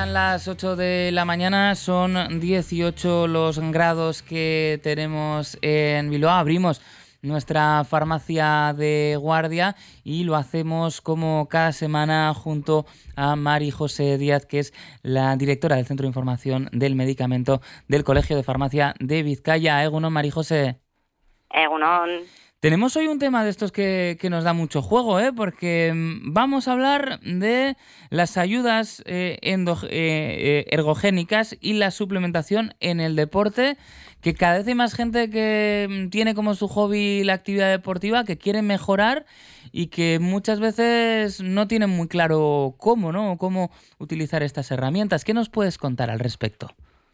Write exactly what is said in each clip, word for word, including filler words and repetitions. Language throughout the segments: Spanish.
Pasan las ocho de la mañana, son dieciocho los grados que tenemos en Bilbao. Abrimos nuestra farmacia de guardia y lo hacemos como cada semana junto a Mari José Díaz, que es la directora del Centro de Información del Medicamento del Colegio de Farmacia de Vizcaya. Egunon, Mari José. Egunon. Tenemos hoy un tema de estos que, que nos da mucho juego, ¿eh? Porque vamos a hablar de las ayudas eh, endo, eh, ergogénicas y la suplementación en el deporte, que cada vez hay más gente que tiene como su hobby la actividad deportiva, que quiere mejorar y que muchas veces no tienen muy claro cómo, ¿no? Cómo utilizar estas herramientas. ¿Qué nos puedes contar al respecto?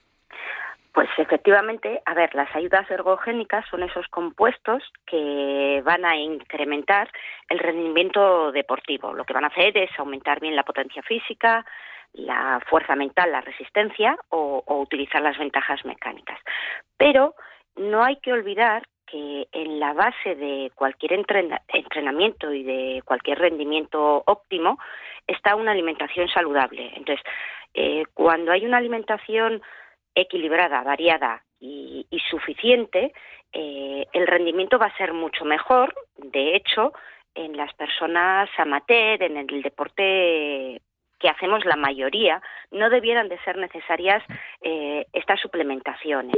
Pues efectivamente, a ver, las ayudas ergogénicas son esos compuestos que van a incrementar el rendimiento deportivo. Lo que van a hacer es aumentar bien la potencia física, la fuerza mental, la resistencia o, o utilizar las ventajas mecánicas. Pero no hay que olvidar que en la base de cualquier entrena, entrenamiento y de cualquier rendimiento óptimo está una alimentación saludable. Entonces, eh, cuando hay una alimentación equilibrada, variada y, y suficiente, eh, el rendimiento va a ser mucho mejor. De hecho, en las personas amateur, en el deporte que hacemos la mayoría, no debieran de ser necesarias eh, estas suplementaciones.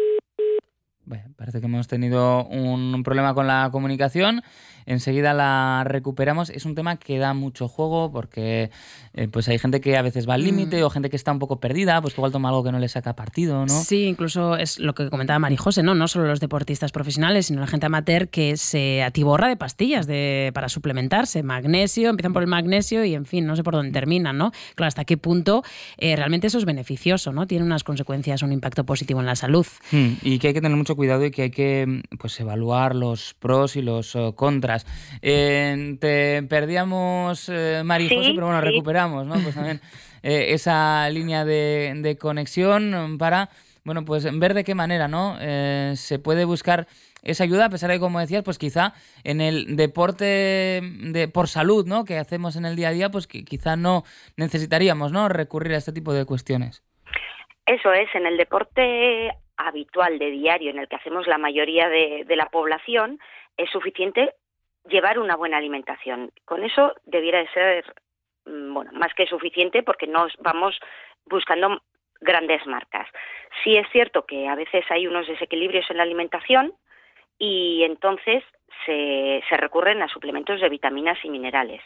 Bueno, parece que hemos tenido un problema con la comunicación. Enseguida la recuperamos. Es un tema que da mucho juego porque eh, pues hay gente que a veces va al límite mm. o gente que está un poco perdida, pues que igual toma algo que no le saca partido, ¿no? Sí, incluso es lo que comentaba Mari José, ¿no? No solo los deportistas profesionales, sino la gente amateur que se atiborra de pastillas de, para suplementarse. Magnesio, empiezan por el magnesio y, en fin, no sé por dónde terminan, ¿no? Claro, hasta qué punto eh, realmente eso es beneficioso, ¿no? Tiene unas consecuencias, un impacto positivo en la salud. Mm, y que hay que tener mucho cuidado y que hay que pues evaluar los pros y los uh, contras. Eh, te perdíamos, eh, Mari José, sí, pero bueno, sí. recuperamos, ¿no? Pues también eh, esa línea de, de conexión para, bueno, pues ver de qué manera, ¿no? Eh, se puede buscar esa ayuda, a pesar de que, como decías, pues quizá en el deporte de, por salud, ¿no? Que hacemos en el día a día, pues que quizá no necesitaríamos, ¿no? Recurrir a este tipo de cuestiones. Eso es, en el deporte habitual de diario, en el que hacemos la mayoría de, de la población, es suficiente llevar una buena alimentación. Con eso debiera de ser, bueno, más que suficiente, porque no vamos buscando grandes marcas. Sí es cierto que a veces hay unos desequilibrios en la alimentación y entonces se, se recurren a suplementos de vitaminas y minerales.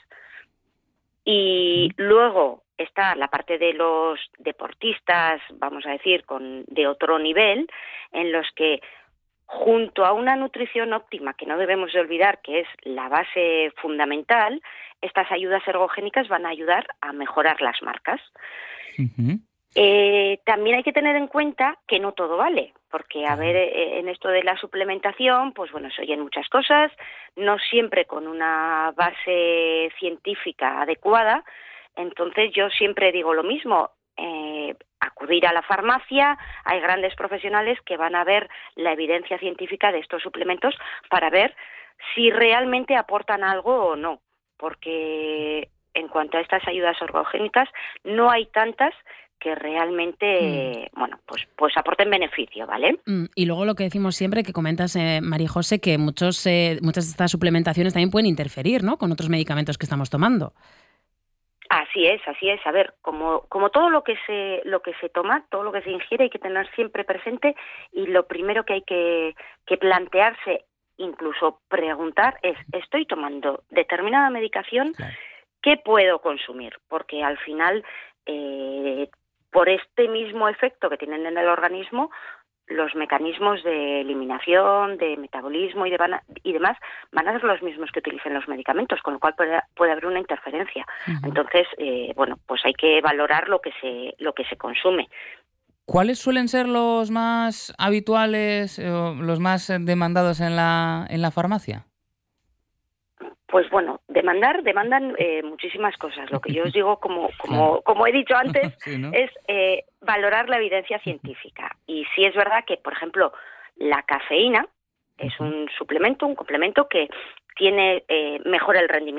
Y luego está la parte de los deportistas, vamos a decir, con de otro nivel, en los que junto a una nutrición óptima, que no debemos de olvidar que es la base fundamental, estas ayudas ergogénicas van a ayudar a mejorar las marcas. Uh-huh. Eh, también hay que tener en cuenta que no todo vale, porque a ver, eh, en esto de la suplementación, pues bueno, se oyen muchas cosas, no siempre con una base científica adecuada. Entonces yo siempre digo lo mismo, eh, acudir a la farmacia, hay grandes profesionales que van a ver la evidencia científica de estos suplementos para ver si realmente aportan algo o no, porque en cuanto a estas ayudas ergogénicas no hay tantas que realmente, mm. bueno, pues, pues aporten beneficio, ¿vale? Mm, y luego lo que decimos siempre, que comentas, eh, María José, que muchos, eh, muchas de estas suplementaciones también pueden interferir, ¿no?, con otros medicamentos que estamos tomando. Así es, así es. A ver, como como todo lo que se lo que se toma, todo lo que se ingiere, hay que tener siempre presente, y lo primero que hay que, que plantearse, incluso preguntar, es: ¿estoy tomando determinada medicación? Claro. ¿Qué puedo consumir? Porque al final, eh, por este mismo efecto que tienen en el organismo, los mecanismos de eliminación, de metabolismo y, de van a, y demás van a ser los mismos que utilicen los medicamentos, con lo cual puede, puede haber una interferencia. Uh-huh. Entonces, eh, bueno, pues hay que valorar lo que se lo que se consume. ¿Cuáles suelen ser los más habituales, eh, los más demandados en la en la farmacia? Pues bueno, demandar, demandan eh, muchísimas cosas. Lo que yo os digo, como como como he dicho antes, sí, ¿no? es eh, valorar la evidencia científica. Y sí es verdad que, por ejemplo, la cafeína es un suplemento, un complemento que tiene eh, mejora el rendimiento,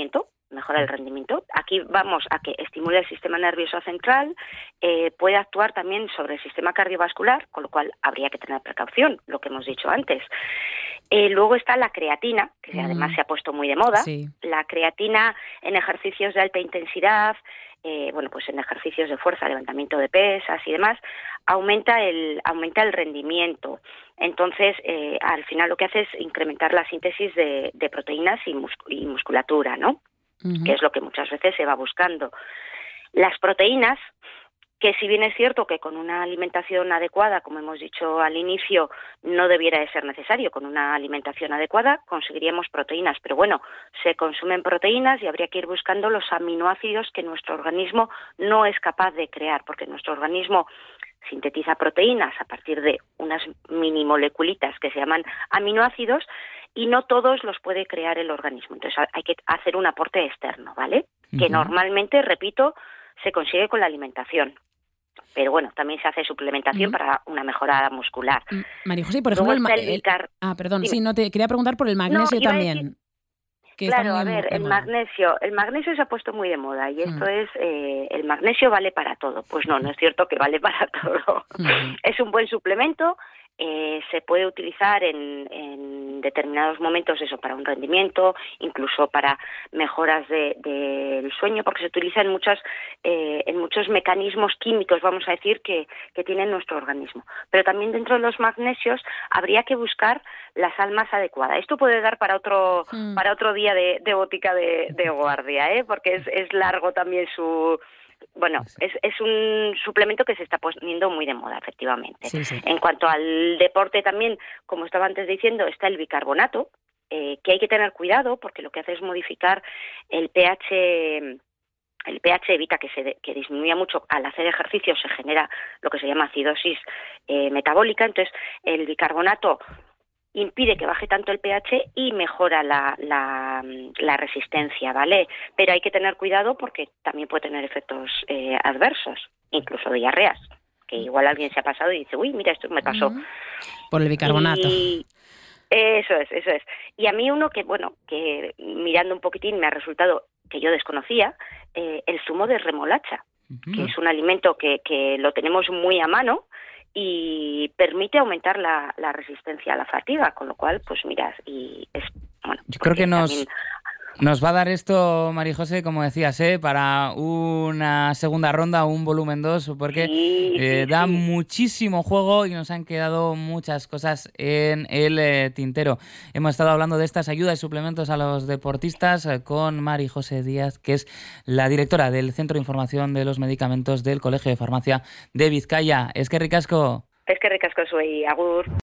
mejora el rendimiento. Aquí vamos a que estimule el sistema nervioso central, eh, puede actuar también sobre el sistema cardiovascular, con lo cual habría que tener precaución, lo que hemos dicho antes. Eh, luego está la creatina, que mm. además se ha puesto muy de moda. Sí. La creatina en ejercicios de alta intensidad, eh, bueno, pues en ejercicios de fuerza, levantamiento de pesas y demás, aumenta el aumenta el rendimiento. Entonces, eh, al final lo que hace es incrementar la síntesis de, de proteínas y, mus- y musculatura, ¿no? Uh-huh. Que es lo que muchas veces se va buscando. Las proteínas, que si bien es cierto que con una alimentación adecuada, como hemos dicho al inicio, no debiera de ser necesario, con una alimentación adecuada conseguiríamos proteínas, pero bueno, se consumen proteínas y habría que ir buscando los aminoácidos que nuestro organismo no es capaz de crear, porque nuestro organismo sintetiza proteínas a partir de unas mini moleculitas que se llaman aminoácidos y no todos los puede crear el organismo. Entonces hay que hacer un aporte externo, ¿vale? Uh-huh. Que normalmente, repito, se consigue con la alimentación. Pero bueno, también se hace suplementación uh-huh. para una mejora muscular. María José, por ejemplo, el, ma- el bicar... Ah, perdón, Dime. sí, no te quería preguntar por el magnesio no, también. Decir... Que claro, a ver, el magnesio, el magnesio se ha puesto muy de moda y esto uh-huh. es, eh, el magnesio vale para todo. Pues no, no es cierto que vale para todo. Uh-huh. Es un buen suplemento, eh, se puede utilizar en, en determinados momentos eso para un rendimiento, incluso para mejoras de, de, del sueño, porque se utiliza en muchos, eh, en muchos mecanismos químicos, vamos a decir, que, que tiene nuestro organismo. Pero también dentro de los magnesios habría que buscar la sal más adecuada. Esto puede dar para otro, uh-huh. para otro día de, de botica de, de guardia, ¿eh? Porque es, es largo también su... Bueno, es, es un suplemento que se está poniendo muy de moda, efectivamente. Sí, sí. En cuanto al deporte también, como estaba antes diciendo, está el bicarbonato, eh, que hay que tener cuidado porque lo que hace es modificar el pH, el pH evita que se que disminuya mucho. Al hacer ejercicio se genera lo que se llama acidosis eh, metabólica, entonces el bicarbonato impide que baje tanto el pH y mejora la, la, la resistencia, ¿vale? Pero hay que tener cuidado porque también puede tener efectos eh, adversos, incluso diarreas, que igual alguien se ha pasado y dice, uy, mira, esto me pasó. Por el bicarbonato. Y eso es, eso es. Y a mí uno que, bueno, que mirando un poquitín me ha resultado que yo desconocía, eh, el zumo de remolacha, uh-huh. que es un alimento que, que lo tenemos muy a mano, y permite aumentar la, la resistencia a la fatiga, con lo cual, pues miras, y es bueno. Yo creo que nos, también... nos va a dar esto, María José, como decías, ¿eh? Para una segunda ronda, un volumen dos, porque sí, eh, sí, da sí. muchísimo juego y nos han quedado muchas cosas en el eh, tintero. Hemos estado hablando de estas ayudas y suplementos a los deportistas eh, con María José Díaz, que es la directora del Centro de Información de los Medicamentos del Colegio de Farmacia de Vizcaya. Es que ricasco. Es que ricasco soy, agur.